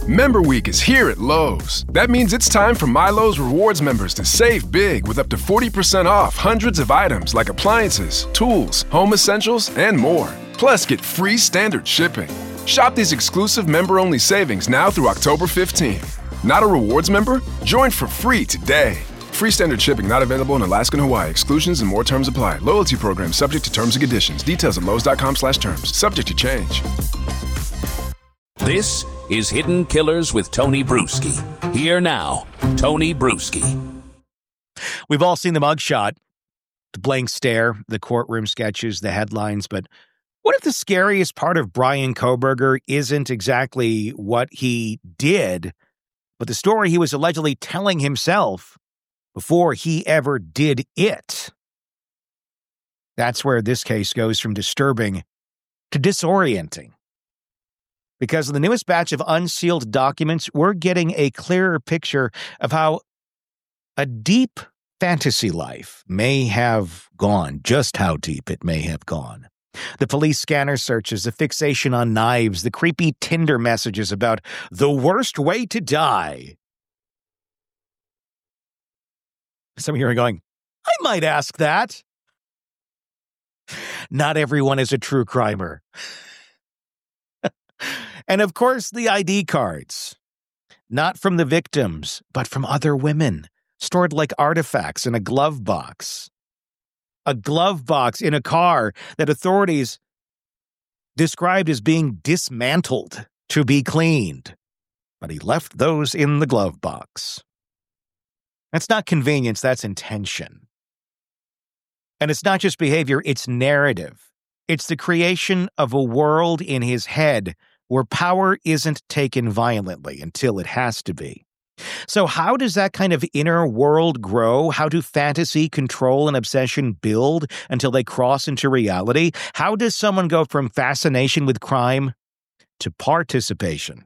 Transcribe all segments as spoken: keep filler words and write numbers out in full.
Member Week is here at Lowe's. That means it's time for MyLowe's Rewards members to save big with up to forty percent off hundreds of items like appliances, tools, home essentials, and more. Plus, get free standard shipping. Shop these exclusive member-only savings now through October fifteenth. Not a rewards member? Join for free today. Free standard shipping not available in Alaska and Hawaii. Exclusions and more terms apply. Loyalty program subject to terms and conditions. Details at lowes.com slash terms. Subject to change. This is Hidden Killers with Tony Bruschi. Here now, Tony Bruschi. We've all seen the mugshot, the blank stare, the courtroom sketches, the headlines, but what if the scariest part of Bryan Kohberger isn't exactly what he did, but the story he was allegedly telling himself before he ever did it? That's where this case goes from disturbing to disorienting. Because in the newest batch of unsealed documents, we're getting a clearer picture of how a deep fantasy life may have gone, just how deep it may have gone. The police scanner searches, the fixation on knives, the creepy Tinder messages about the worst way to die. Some of you are going, I might ask that. Not everyone is a true crimer. And of course, the I D cards. Not from the victims, but from other women, stored like artifacts in a glove box. A glove box in a car that authorities described as being dismantled to be cleaned. But he left those in the glove box. That's not convenience, that's intention. And it's not just behavior, it's narrative. It's the creation of a world in his head where power isn't taken violently until it has to be. So how does that kind of inner world grow? How do fantasy, control, and obsession build until they cross into reality? How does someone go from fascination with crime to participation?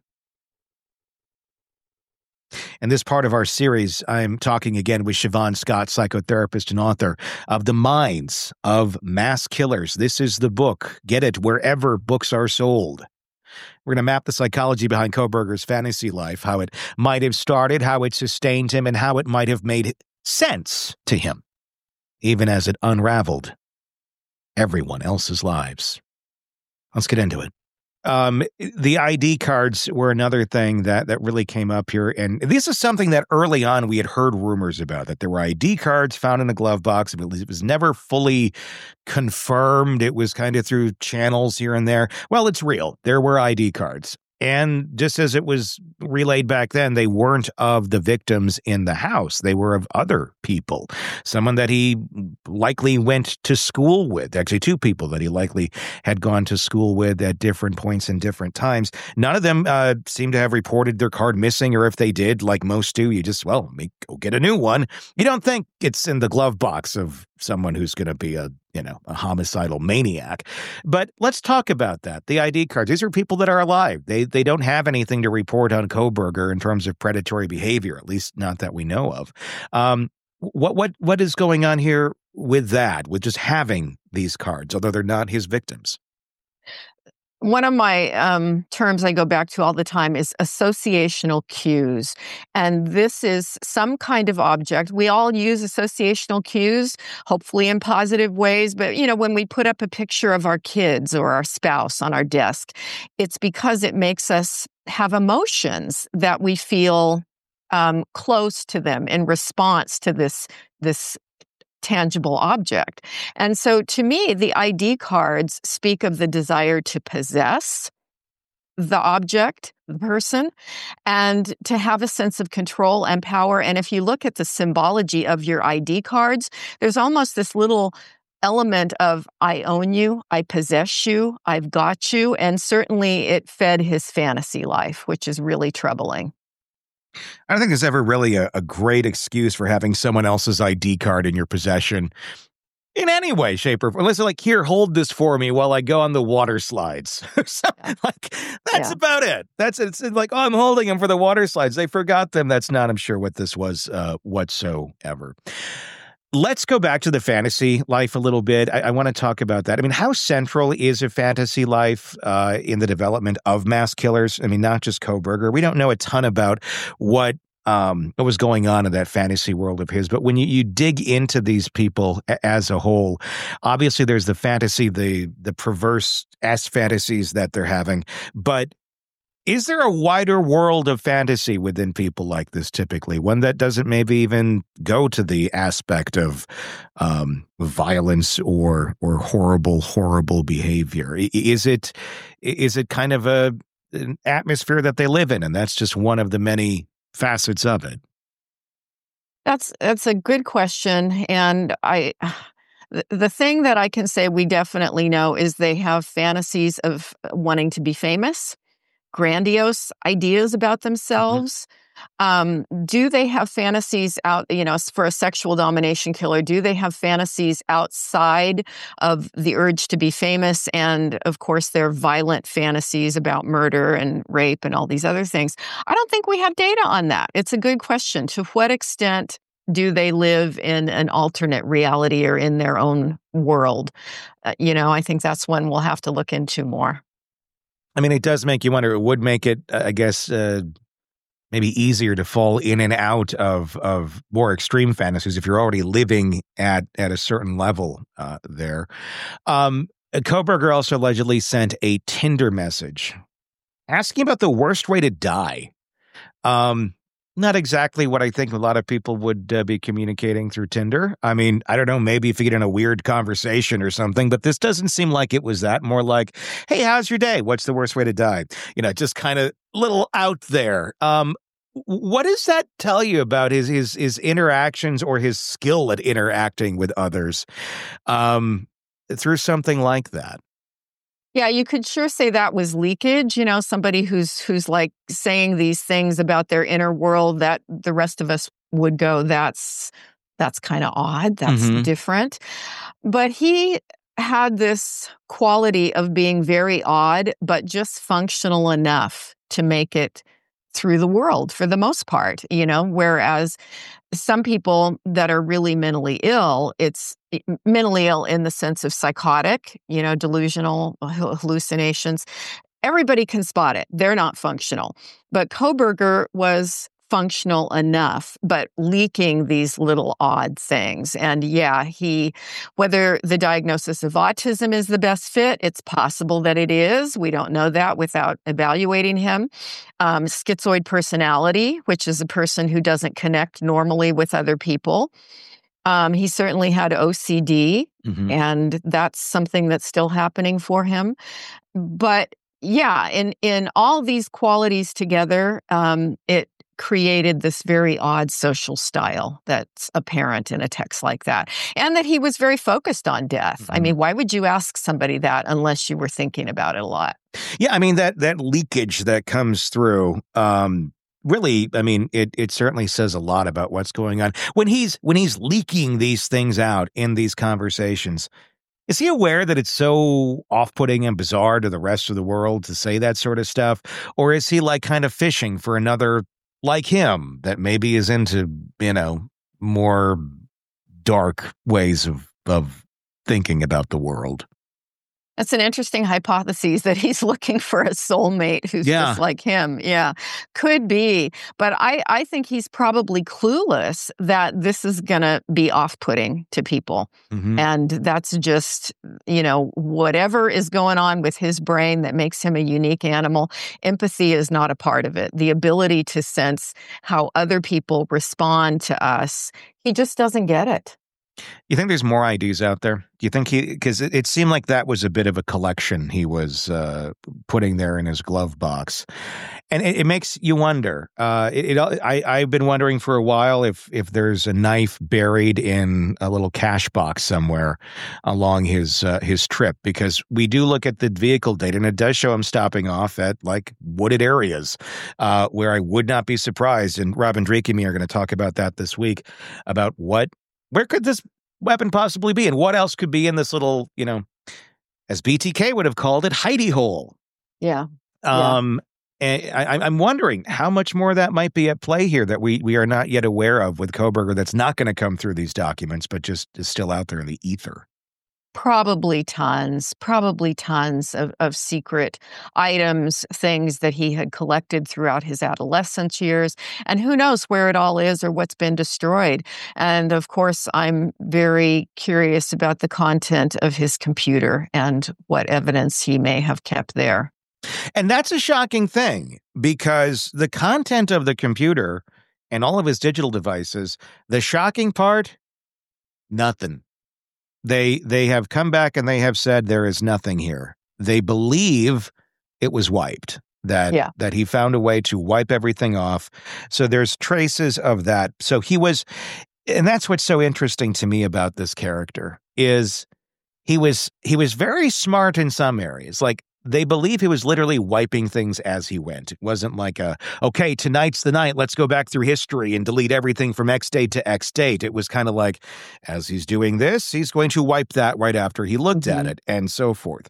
In this part of our series, I'm talking again with Siobhan Scott, psychotherapist and author of The Minds of Mass Killers. This is the book. Get it wherever books are sold. We're going to map the psychology behind Kohberger's fantasy life, how it might have started, how it sustained him, and how it might have made sense to him, even as it unraveled everyone else's lives. Let's get into it. Um, the I D cards were another thing that, that really came up here. And this is something that early on we had heard rumors about, that there were I D cards found in a glove box. It was, it was never fully confirmed. It was kind of through channels here and there. Well, it's real. There were I D cards. And just as it was relayed back then, they weren't of the victims in the house. They were of other people. Someone that he likely went to school with. Actually, two people that he likely had gone to school with at different points and different times. None of them uh, seem to have reported their card missing, or if they did, like most do, you just, well, make, go get a new one. You don't think it's in the glove box of someone who's going to be a, you know, a homicidal maniac. But let's talk about that. The I D cards, these are people that are alive. They they don't have anything to report on Kohberger in terms of predatory behavior, at least not that we know of. Um, what what what is going on here with that, with just having these cards, although they're not his victims? One of my um, terms I go back to all the time is associational cues. And this is some kind of object. We all use associational cues, hopefully in positive ways. But, you know, when we put up a picture of our kids or our spouse on our desk, it's because it makes us have emotions that we feel um, close to them in response to this, this tangible object. And so to me, the I D cards speak of the desire to possess the object, the person, and to have a sense of control and power. And if you look at the symbology of your I D cards, there's almost this little element of I own you, I possess you, I've got you. And certainly it fed his fantasy life, which is really troubling. I don't think there's ever really a, a great excuse for having someone else's I D card in your possession in any way, shape, or form. Unless they're like, here, hold this for me while I go on the water slides. Like, that's yeah. about it. That's it's like, oh, I'm holding them for the water slides. They forgot them. That's not, I'm sure, what this was uh, whatsoever. Let's go back to the fantasy life a little bit. I, I want to talk about that. I mean, how central is a fantasy life uh, in the development of Mass Killers? I mean, not just Kohberger. We don't know a ton about what um, what was going on in that fantasy world of his, but when you, you dig into these people a, as a whole, obviously there's the fantasy, the the perverse ass fantasies that they're having, but is there a wider world of fantasy within people like this typically? One that doesn't maybe even go to the aspect of um, violence or or horrible, horrible behavior? Is it is it kind of a an atmosphere that they live in, and that's just one of the many facets of it? That's that's a good question, and I. The thing that I can say we definitely know is they have fantasies of wanting to be famous, grandiose ideas about themselves. Mm-hmm. Um, do they have fantasies out, you know, for a sexual domination killer, do they have fantasies outside of the urge to be famous? And of course, their violent fantasies about murder and rape and all these other things. I don't think we have data on that. It's a good question. To what extent do they live in an alternate reality or in their own world? Uh, you know, I think that's one we'll have to look into more. I mean, it does make you wonder. It would make it, I guess, uh, maybe easier to fall in and out of of more extreme fantasies if you're already living at at a certain level uh, there. Um, Kohberger also allegedly sent a Tinder message asking about the worst way to die. Um, Not exactly what I think a lot of people would uh, be communicating through Tinder. I mean, I don't know, maybe if you get in a weird conversation or something, but this doesn't seem like it was that. More like, hey, how's your day? What's the worst way to die? You know, just kind of little out there. Um, what does that tell you about his his his interactions or his skill at interacting with others um, through something like that? Yeah, you could sure say that was leakage, you know, somebody who's who's like saying these things about their inner world that the rest of us would go, that's that's kind of odd, that's mm-hmm. different. But he had this quality of being very odd, but just functional enough to make it through the world for the most part, you know, whereas some people that are really mentally ill, it's mentally ill in the sense of psychotic, you know, delusional hallucinations. Everybody can spot it. They're not functional. But Kohberger was functional enough, but leaking these little odd things. And yeah, he, whether the diagnosis of autism is the best fit, it's possible that it is. We don't know that without evaluating him. Um, schizoid personality, which is a person who doesn't connect normally with other people. Um, he certainly had O C D, mm-hmm. and that's something that's still happening for him. But yeah, in, in all these qualities together, um, it created this very odd social style that's apparent in a text like that. And that he was very focused on death. Mm-hmm. I mean, why would you ask somebody that unless you were thinking about it a lot? Yeah, I mean, that that leakage that comes through, um, really, I mean, it it certainly says a lot about what's going on. When he's when he's leaking these things out in these conversations, is he aware that it's so off-putting and bizarre to the rest of the world to say that sort of stuff? Or is he like kind of fishing for another like him that maybe is into, you know, more dark ways of, of thinking about the world? That's an interesting hypothesis that he's looking for a soulmate who's yeah. just like him. Yeah, could be. But I, I think he's probably clueless that this is going to be off-putting to people. Mm-hmm. And that's just, you know, whatever is going on with his brain that makes him a unique animal. Empathy is not a part of it. The ability to sense how other people respond to us, he just doesn't get it. You think there's more I Ds out there? Do you think he, because it, it seemed like that was a bit of a collection he was uh, putting there in his glove box. And it, it makes you wonder. Uh, it, it I, I've been wondering for a while if if there's a knife buried in a little cash box somewhere along his uh, his trip, because we do look at the vehicle data and it does show him stopping off at like wooded areas uh, where I would not be surprised. And Rob and Drake and me are going to talk about that this week, about what where could this weapon possibly be? And what else could be in this little, you know, as B T K would have called it, hidey hole? Yeah. Um, And I, I'm wondering how much more of that might be at play here that we, we are not yet aware of with Kohberger that's not going to come through these documents, but just is still out there in the ether. Probably tons, probably tons of, of secret items, things that he had collected throughout his adolescence years. And who knows where it all is or what's been destroyed. And of course, I'm very curious about the content of his computer and what evidence he may have kept there. And that's a shocking thing, because the content of the computer and all of his digital devices, the shocking part, nothing. They they have come back and they have said there is nothing here. They believe it was wiped, that, yeah. that he found a way to wipe everything off. So there's traces of that. So he was, and that's what's so interesting to me about this character, is he was he was very smart in some areas. Like, they believe he was literally wiping things as he went. It wasn't like a, okay, tonight's the night, let's go back through history and delete everything from X date to X date. It was kind of like, as he's doing this, he's going to wipe that right after he looked mm-hmm. at it, and so forth.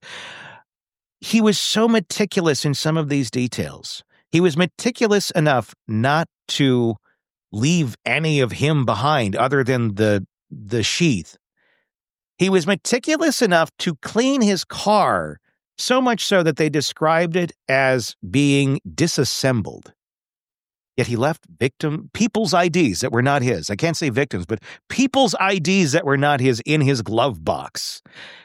He was so meticulous in some of these details. He was meticulous enough not to leave any of him behind other than the the sheath. He was meticulous enough to clean his car, so much so that they described it as being disassembled. Yet he left victim people's I Ds that were not his. I can't say victims, but people's I Ds that were not his in his glove box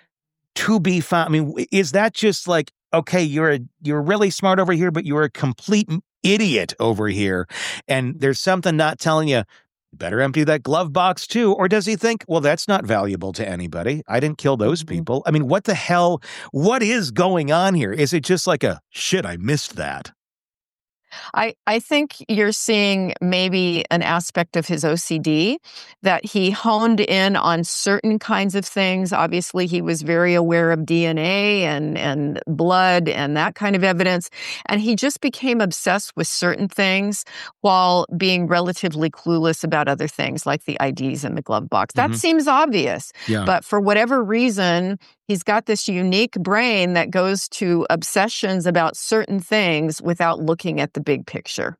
to be found. I mean, is that just like, okay, you're a, you're really smart over here, but you're a complete idiot over here, and there's something not telling you, better empty that glove box too? Or does he think, well, that's not valuable to anybody. I didn't kill those people. I mean, what the hell? What is going on here? Is it just like a, shit, I missed that? I, I think you're seeing maybe an aspect of his O C D, that he honed in on certain kinds of things. Obviously, he was very aware of D N A and, and blood and that kind of evidence. And he just became obsessed with certain things while being relatively clueless about other things, like the I Ds in the glove box. That mm-hmm. seems obvious. Yeah. But for whatever reason, he's got this unique brain that goes to obsessions about certain things without looking at the big picture.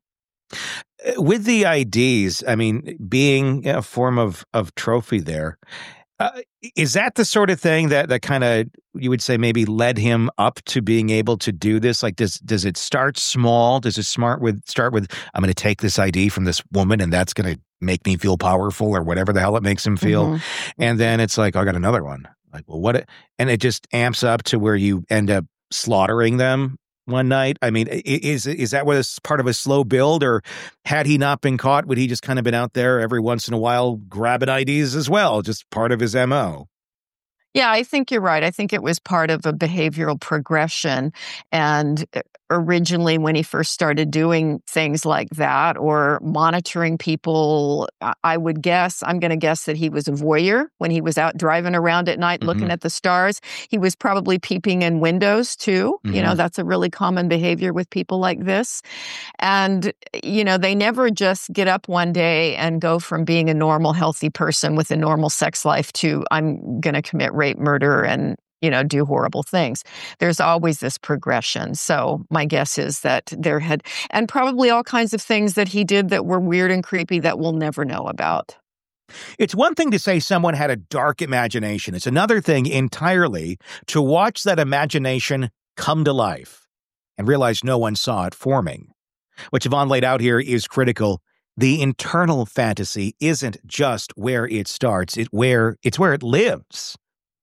With the I Ds, I mean, being a form of, of trophy there, uh, is that the sort of thing that, that kind of, you would say, maybe led him up to being able to do this? Like, does does it start small? Does it smart with start with, I'm going to take this I D from this woman and that's going to make me feel powerful, or whatever the hell it makes him feel? Mm-hmm. And then it's like, oh, I got another one. Like, well, what? And it just amps up to where you end up slaughtering them one night. I mean, is is that what is part of a slow build, or had he not been caught, would he just kind of been out there every once in a while grabbing I Ds as well, just part of his M O? Yeah, I think you're right. I think it was part of a behavioral progression. And originally, when he first started doing things like that or monitoring people, I would guess, I'm going to guess that he was a voyeur when he was out driving around at night, mm-hmm. looking at the stars. He was probably peeping in windows too. Mm-hmm. You know, that's a really common behavior with people like this. And, you know, they never just get up one day and go from being a normal, healthy person with a normal sex life to, I'm going to commit rape, murder, and, you know, do horrible things. There's always this progression. So my guess is that there had, and probably all kinds of things that he did that were weird and creepy that we'll never know about. It's one thing to say someone had a dark imagination. It's another thing entirely to watch that imagination come to life and realize no one saw it forming. What Yvonne laid out here is critical. The internal fantasy isn't just where it starts, it where it's where it lives,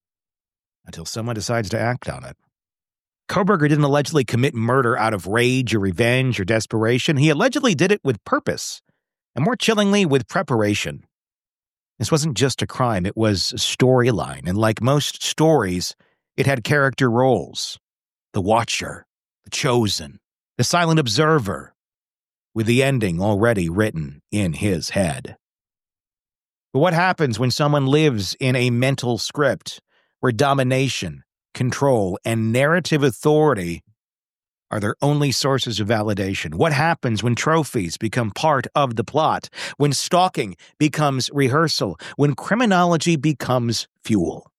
until someone decides to act on it. Kohberger didn't allegedly commit murder out of rage or revenge or desperation. He allegedly did it with purpose, and more chillingly, with preparation. This wasn't just a crime, it was a storyline, and like most stories, it had character roles. The Watcher, the Chosen, the Silent Observer, with the ending already written in his head. But what happens when someone lives in a mental script where domination, control, and narrative authority are their only sources of validation? What happens when trophies become part of the plot, when stalking becomes rehearsal, when criminology becomes fuel?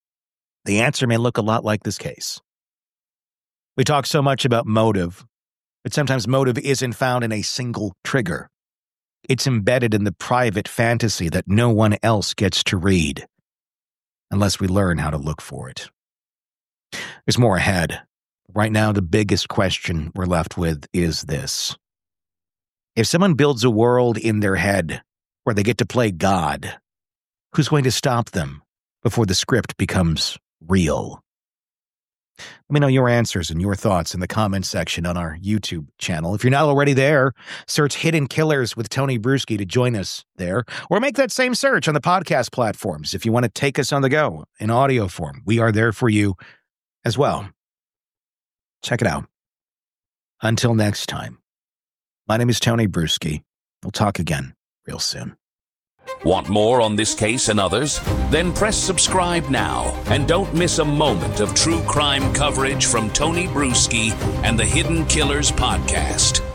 The answer may look a lot like this case. We talk so much about motive, But sometimes motive isn't found in a single trigger. It's embedded in the private fantasy that no one else gets to read, unless we learn how to look for it. There's more ahead. Right now, the biggest question we're left with is this. If someone builds a world in their head where they get to play God, who's going to stop them before the script becomes real? Let me know your answers and your thoughts in the comments section on our YouTube channel. If you're not already there, search Hidden Killers with Tony Bruschi to join us there, or make that same search on the podcast platforms if you want to take us on the go in audio form. We are there for you as well. Check it out. Until next time, my name is Tony Bruschi. We'll talk again real soon. Want more on this case and others? Then press subscribe now and don't miss a moment of true crime coverage from Tony Bruschi and the Hidden Killers podcast.